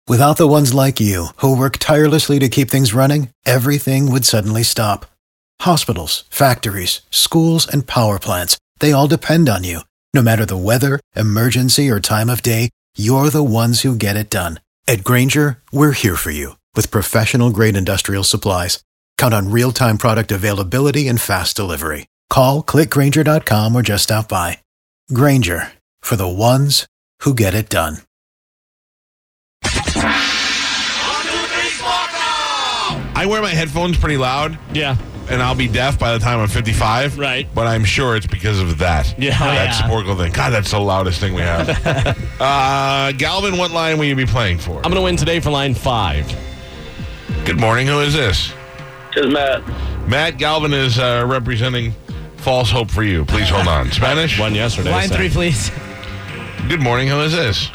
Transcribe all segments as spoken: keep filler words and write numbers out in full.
Without the ones like you, who work tirelessly to keep things running, everything would suddenly stop. Hospitals, factories, schools, and power plants, they all depend on you. No matter the weather, emergency, or time of day, you're the ones who get it done. At Grainger, we're here for you with professional-grade industrial supplies. Count on real-time product availability and fast delivery. Call, click Grainger dot com, or just stop by. Grainger, for the ones who get it done. I wear my headphones pretty loud. Yeah. And I'll be deaf by the time I'm fifty-five. Right. But I'm sure it's because of that. Yeah. That yeah. Sporkle thing. God, that's the loudest thing we have. uh, Galvin, what line will you be playing for? I'm going to win today for line five. Good morning. Who is this? This is Matt. Matt, Galvin is uh, representing False Hope for you. Please hold on. Spanish? Won yesterday. Line so. three, please. Good morning. Who is this?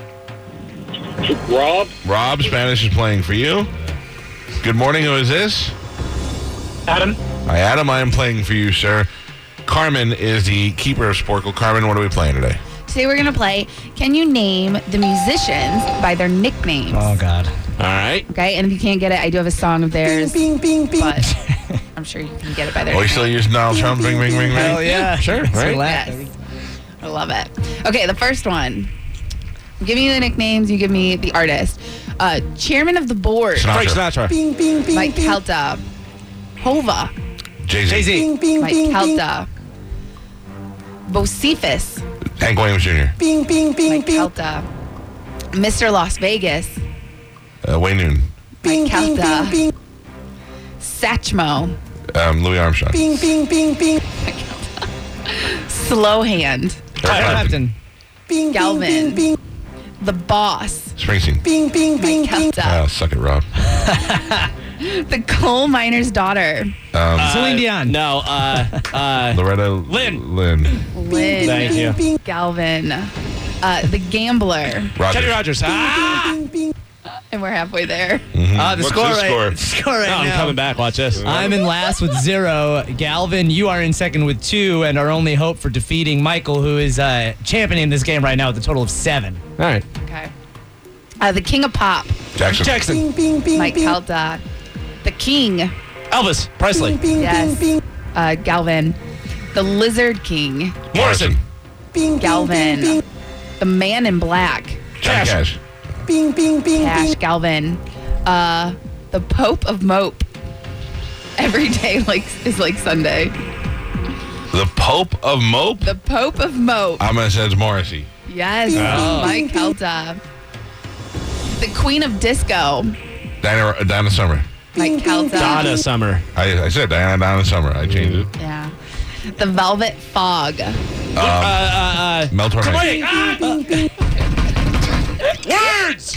Rob. Rob, Spanish is playing for you. Good morning. Who is this? Adam. Hi, Adam. I am playing for you, sir. Carmen is the keeper of Sporkle. Carmen, what are we playing today? Today we're going to play Can You Name the Musicians by Their Nicknames? Oh, God. All right. Okay, and if you can't get it, I do have a song of theirs. Bing, bing, bing. But I'm sure you can get it by their Oh, you nicknames. still using Donald Trump? Bing, bing, bing, bing. Hell yeah. Sure. It's Right. a laugh. Yes. I love it. Okay, the first one. Give me the nicknames, you give me the artist. Uh, chairman of the board, Sinatra. Frank Sinatra. Bing, bing, bing, Mike bing. Kelta. Hova, Jay-Z. Jay-Z. Bing, bing, Mike bing, bing. Kelta. Bocephus, Hank Williams Junior Bing, bing, bing, Mike bing. Kelta. Mister Las Vegas, Uh, Wayne Newton. Bing, Mike bing, Kelta. bing, bing. Satchmo, Um, Louis Armstrong. Bing, bing, bing, bing. Slowhand, Eric Clapton. Clapton. Bing, Galvin. bing, bing, bing. The Boss, Springsteen. Bing, bing, bing, Mike bing. Kelta. Ah, suck it, Rob. The coal miner's daughter, Um, Celine Dion. No. Uh, uh, Loretta Lynn. Lynn. Lynn, Thank you. Bing, Galvin, uh, The Gambler, Rogers. Kenny Rogers. Ah! bing, bing. and we're halfway there. Uh, the What's score his right, score? the score right No, I'm now. coming back. Watch this. I'm in last with zero. Galvin, you are in second with two, and our only hope for defeating Michael, who is uh, championing this game right now with a total of seven. All right. Okay. Uh, the King of Pop, Jackson. Jackson. Bing, bing, bing, Mike bing. Kelta. The King, Elvis Presley. Bing, bing, Yes. bing, bing. uh, Galvin. The Lizard King, Morrison. Bing, bing, Galvin. bing, The Man in Black, Johnny Cash. Cash. bing, bing, bing, Cash, bing. Galvin. Uh, the Pope of Mope. Every day like is like Sunday. The Pope of Mope. The Pope of Mope. I'm going to say it's Morrissey. Yes, Oh. Mike Kelta. The Queen of Disco, Diana, Diana Summer. Mike Kelta. Donna Summer. I, I said Diana Donna Summer. I changed it. Yeah. The Velvet Fog. Uh, uh, uh, Mel Torme. wait. Ah! Words!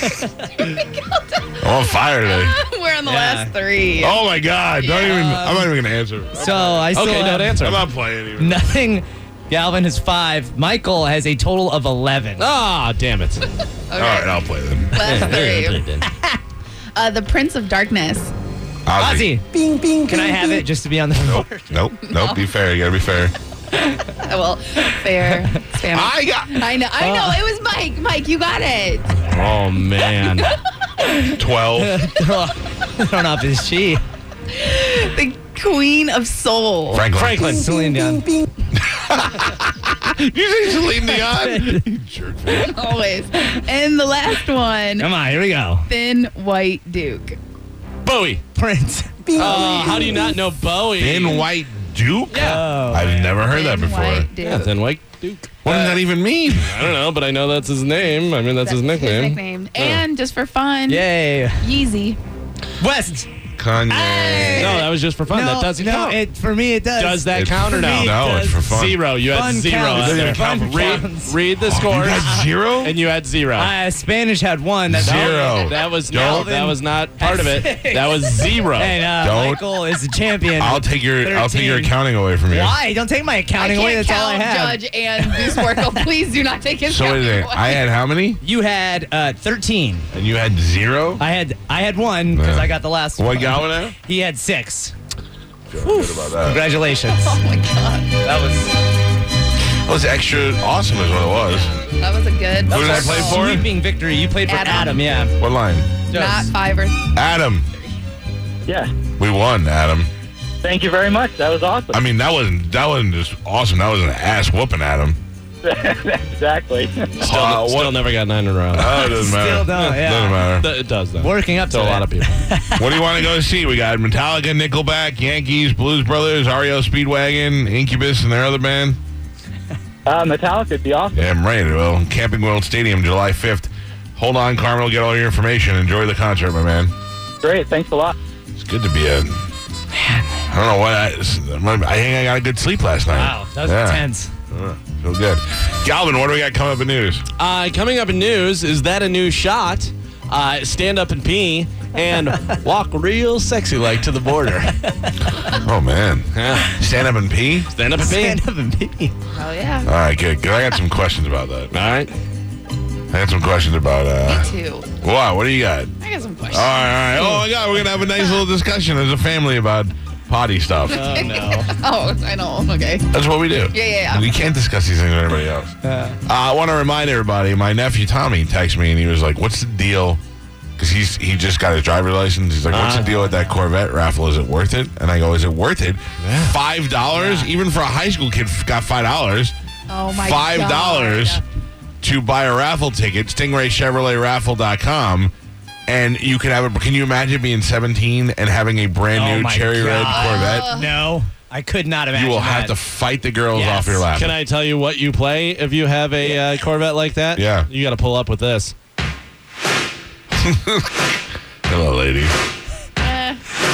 I'm on fire today. We're on the Yeah. last three. Oh my God! Don't even. I'm not even gonna answer. So I still Okay, have don't answer. I'm not playing even. nothing. Galvin has five. Michael has a total of eleven. Ah, damn it. Okay. All right, I'll play them. Last There you three. go. Uh, the Prince of Darkness. Ozzy, Bing, bing, can I bing, have bing. it just to be on the Nope. board? Nope. Nope. Be fair. You gotta be fair. Uh, Well, fair. Spam. I got I know. I know. It was Mike. Mike, you got it. Oh, man. twelve. Thrown off his cheek. The Queen of Soul. Franklin. Franklin. Celine Dion. Bing, bing. You say Celine Dion? You jerk face. Always. And the last one. Come on, here we go. Thin White Duke. Bowie. Prince. Bing, Oh, how do you not know Bowie? Thin White Duke? Oh, I've never heard that Thin before. White Duke. Yeah, Thin White Duke. What does that even mean? I don't know, but I know that's his name. I mean, that's, his nickname. His nickname. And just for fun, Yay. Yeezy. West. Kanye. No, that was just for fun. no, that doesn't no, count. It, for me it does. Does that It- count or no? for me, No, it it's for does. fun. Zero. You had Fun zero. counts. out Doesn't there. even count Fun for read, counts. read the You scores. got zero? And you had zero. Uh, Spanish had one. That's Zero. That was no, Galvin that was not part of it. had That was zero. And uh, Don't- Michael is the champion. I'll take your I'll take your thirteen. accounting away from you. Why? Don't take my I accounting away. can't That's all I count have. Judge and Goose Sparkle. Please do not take his So wait a counting minute. away. I had how many? You had uh, thirteen. And you had zero? I had I had one because Yeah. I got the last What one. Galvin now? He had six. Feel good about that. Congratulations. Oh my God. That was. That was extra awesome is what it was. That was a good. Who did I play for? Sweeping victory. You played for Adam. Adam, yeah. What line? Not five or. Adam. Yeah. We won, Adam. Thank you very much. That was awesome. I mean, that wasn't that wasn't just awesome. That was an ass whooping, Adam. Exactly. Still, Uh, still what- never got nine in a row. Oh, it doesn't matter. Still don't, yeah. Doesn't matter. Th- It does, though. Working up to to a it. lot of people. What do you want to go see? We got Metallica, Nickelback, Yankees, Blues Brothers, R E O Speedwagon, Incubus, and their other band. Uh, Metallica would be awesome. Yeah, I'm ready. Well, Camping World Stadium, July fifth. Hold on, Carmen will get all your information. Enjoy the concert, my man. Great. Thanks a lot. It's good to be a... Man, I don't know what I... I think I got a good sleep last night. Wow, that was Yeah. intense. Uh, feel good. Galvin, what do we got coming up in news? Uh, coming up in news, is that a new shot? Uh, stand up and pee and walk real sexy like to the border. Oh, man. Yeah. Stand up and pee? Stand up and pee. Stand up and pee. Oh yeah. All right, good. Good. I got some questions about that. All right. I got some questions about... uh Me too. Wow, what do you got? I got some questions. All right, all right. Oh, my God, we're going to have a nice little discussion as a family about potty stuff. Oh, no. Oh, I know. Okay. That's what we do. Yeah, yeah, yeah. We can't discuss these things with anybody else. Uh, I want to remind everybody, my nephew Tommy texted me and he was like, what's the deal? Because he's he just got his driver's license. He's like, what's the deal with that Corvette raffle? Is it worth it? And I go, is it worth it? Five dollars? Even for a high school kid, got five dollars. Oh my Five God. dollars to buy a raffle ticket, Stingray Chevrolet Raffle dot com. And you can have it. Can you imagine being seventeen and having a brand Oh new my cherry red God. Corvette? No, I could not imagine You will have that. to fight the girls Yes. off your lap. Can I tell you what you play if you have a uh, Corvette like that? Yeah. You got to pull up with this. Hello, lady. Eh.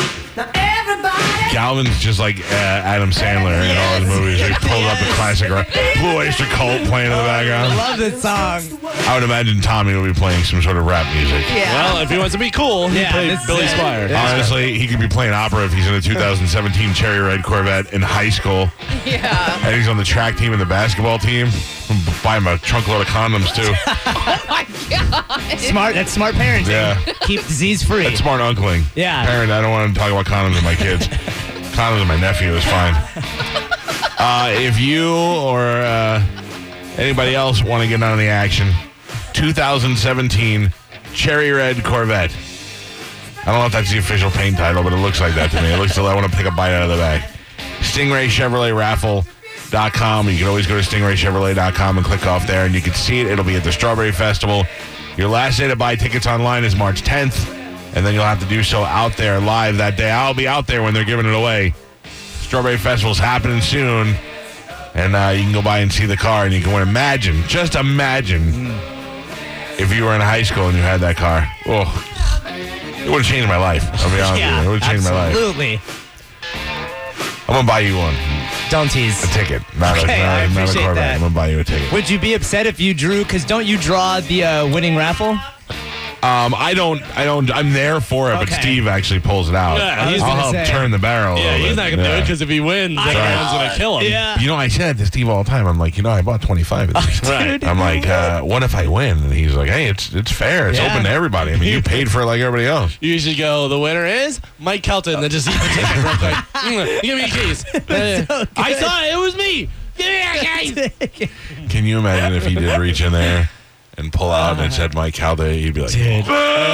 Galvin's just like uh, Adam Sandler in all his movies. He pulled up a classic rock. Blue Oyster Cult playing in the I background. love this song. I would imagine Tommy would be playing some sort of rap music. Yeah. Well, if he wants to be cool, he Yeah, played this is Billy it. Squire. Yeah. Honestly, he could be playing opera if he's in a two thousand seventeen Cherry Red Corvette in high school. yeah. And he's on the track team and the basketball team. Buy him a trunkload of condoms, too. Oh my God. Smart. That's smart parenting. Yeah. Keep disease free. That's smart uncling. Yeah. Parent, I don't want to talk about condoms with my kids. Condoms with my nephew is fine. Uh, if you or uh, anybody else want to get on the action, two thousand seventeen Cherry Red Corvette. I don't know if that's the official paint title, but it looks like that to me. It looks like I want to pick a bite out of the bag. Stingray Chevrolet Raffle. Dot com. You can always go to Stingray Chevrolet dot com and click off there, and you can see it. It'll be at the Strawberry Festival. Your last day to buy tickets online is March tenth, and then you'll have to do so out there live that day. I'll be out there when they're giving it away. Strawberry Festival's happening soon, and uh, you can go by and see the car, and you can imagine, just imagine, if you were in high school and you had that car. Oh, it would have changed my life. I'll be honest with yeah, you. It would have changed my life. absolutely. I'm going to buy you one. Don't tease. A ticket. Not, Okay, a, not, I a- not a appreciate Corvette. that. I'm going to buy you a ticket. Would you be upset if you drew? Because don't you draw the uh, winning raffle? Um, I don't, I don't, I'm there for it, but Okay. Steve actually pulls it out. Yeah, he's I'll gonna help say. turn the barrel. a Yeah, little he's bit. not going to do Yeah. it because if he wins, I everyone's know. going to kill him. Yeah. You know, I said to Steve all the time, I'm like, you know, I bought twenty-five of these. Right. I'm like, uh, what if I win? And he's like, hey, it's it's fair. It's Yeah. open to everybody. I mean, you paid for it like everybody else. You should go, the winner is Mike Kelton, and then just eat the ticket real quick. Mm, Give me a keys. Uh, I saw it. It was me. Give me a keys. Can you imagine if he did reach in there and pull out and it said Mike Calday? He'd be like, Dude.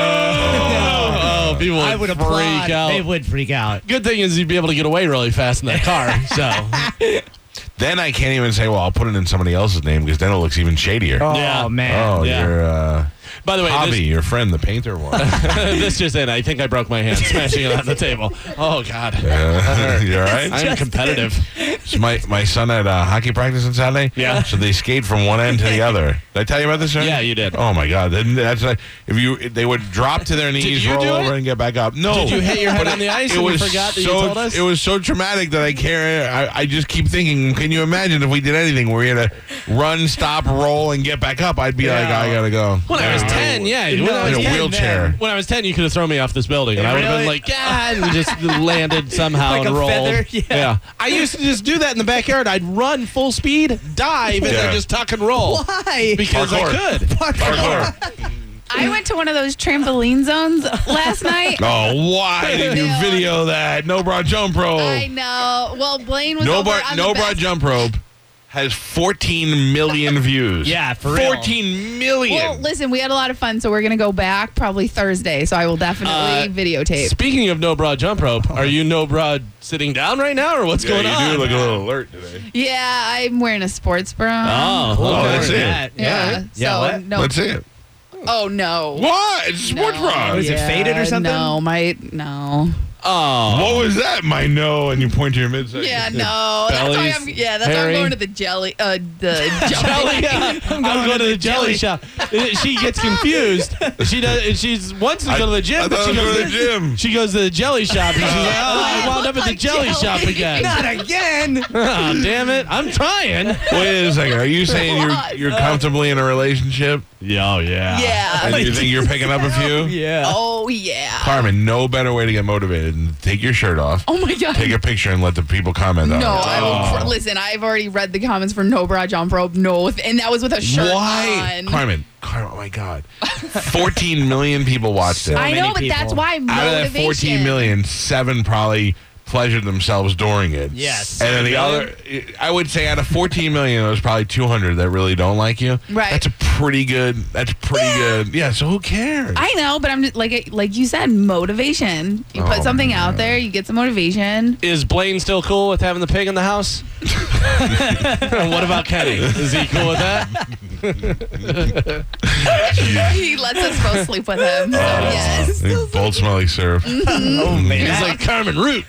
Oh, people would, I would freak applaud. out. They would freak out. Good thing is you'd be able to get away really fast in that car. So, then I can't even say, well, I'll put it in somebody else's name because then it looks even shadier. Oh, Yeah. man. Oh, yeah. your uh, by the way, Javi, your friend, the painter one. this, this just in. I think I broke my hand smashing it on the table. Oh, God. Uh, you all right? I'm competitive. So my, my son had uh, hockey practice on Saturday. Yeah. So they skate from one end to the other. Did I tell you about this? Sir? Yeah, you did. Oh my God! Then That's like, if you they would drop to their knees, you roll do over, it? and get back up. No. Did you hit your head But on the ice it and you was forgot that you so, told us? It was so traumatic that I can't. I, I just keep thinking. Can you imagine if we did anything where we had to run, stop, roll, and get back up? I'd be like, I gotta go. When I was ten, yeah. When I in was a ten, wheelchair. When I was ten, you could have thrown me off this building, and I would have been Really? like, yeah, and just landed somehow Like and a rolled. feather? Yeah. I used to just do that in the backyard. I'd run full speed, dive, and Yeah. then just tuck and roll. Why? Because Parkour. I could. Parkour. I went to one of those trampoline zones last night. Oh, why did you No. video that? No bra jump rope. I know. Well, Blaine was No over bra, on no the bra bas- jump rope. has fourteen million views. Yeah, for real. fourteen million. Well, listen, we had a lot of fun, so we're going to go back probably Thursday, so I will definitely Uh, videotape. Speaking of no bra jump rope, are you no bra sitting down right now, or what's yeah, going you on? do look a little alert today. Yeah, I'm wearing a sports bra. Oh, Oh, okay. that's it. That. Yeah. Yeah. Yeah, So, what? no. Let's see it. Oh, no. What? It's a sports No. bra. Is it faded or something? No, my, no. Oh, What was that? My no, and you point to your midsection. Yeah, no. That's why Bellies, I'm, yeah, that's why hairy. I'm going to the jelly, uh, the jelly. jelly. I'm going to the jelly shop. She gets confused. She does. She's wants to I- go to the gym, I but thought she I was goes going to the gym. She goes to the jelly shop, and she's like, "Oh, I wound up at the Like jelly, jelly. shop again." Not again. Oh, damn it! I'm trying. Wait a second. Are you saying you're What? you're comfortably in a relationship Yeah, oh yeah. Yeah. and you think you're picking up a few? Yeah. Oh, yeah. Carmen, no better way to get motivated than take your shirt off, Oh, my God. take a picture, and let the people comment on No, it. I will. Cr- listen, I've already read the comments for no bra jump rope, no, and that was with a shirt Why? on. Carmen, Carmen, oh my God. fourteen million people watched it. So I many know, but that's people. why Out motivation. of that fourteen million, seven probably pleasured themselves during it. Yes. And then the other, I would say out of fourteen million, there's probably two hundred that really don't like you. Right. That's a pretty good, that's pretty good. Yeah, so who cares? I know, but I'm just, like like you said, motivation. You Oh, put something my out God. there, you get some motivation. Is Blaine still cool with having the pig in the house? What about Kenny? Is he cool with that? He lets us both sleep with him. So yes. They both smell like syrup. Oh, man. He's like Carmen Root.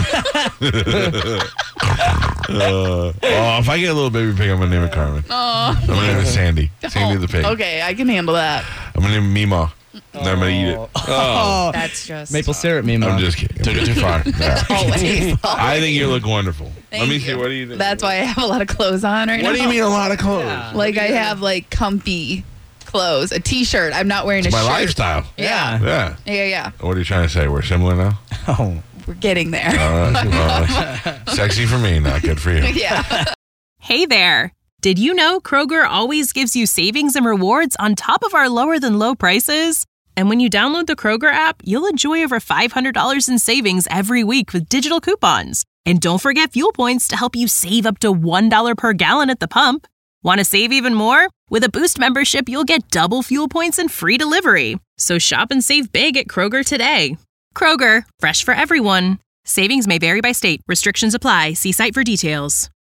Uh, oh, if I get a little baby pig, I'm going to name it Carmen. I'm going to name it Sandy. Sandy the pig. Okay, I can handle that. I'm going to name it Mima. Then I'm going to eat it. Oh. That's just Maple syrup, me, I'm just kidding. Took it too far. Yeah. always. I think you look wonderful. Let Thank me see. you. What do you think? That's why I have a lot of clothes on right now. What do you mean a lot of clothes? Yeah. Like I have like comfy clothes, a t-shirt. I'm not wearing It's a my shirt. lifestyle. Yeah. Yeah. Yeah, yeah. What are you trying to say? We're similar now? Oh. We're getting there. All right. Well, sexy for me, not good for you. Yeah. Hey there! Did you know Kroger always gives you savings and rewards on top of our lower than low prices? And when you download the Kroger app, you'll enjoy over five hundred dollars in savings every week with digital coupons. And don't forget fuel points to help you save up to one dollar per gallon at the pump. Want to save even more? With a Boost membership, you'll get double fuel points and free delivery. So shop and save big at Kroger today. Kroger, fresh for everyone. Savings may vary by state. Restrictions apply. See site for details.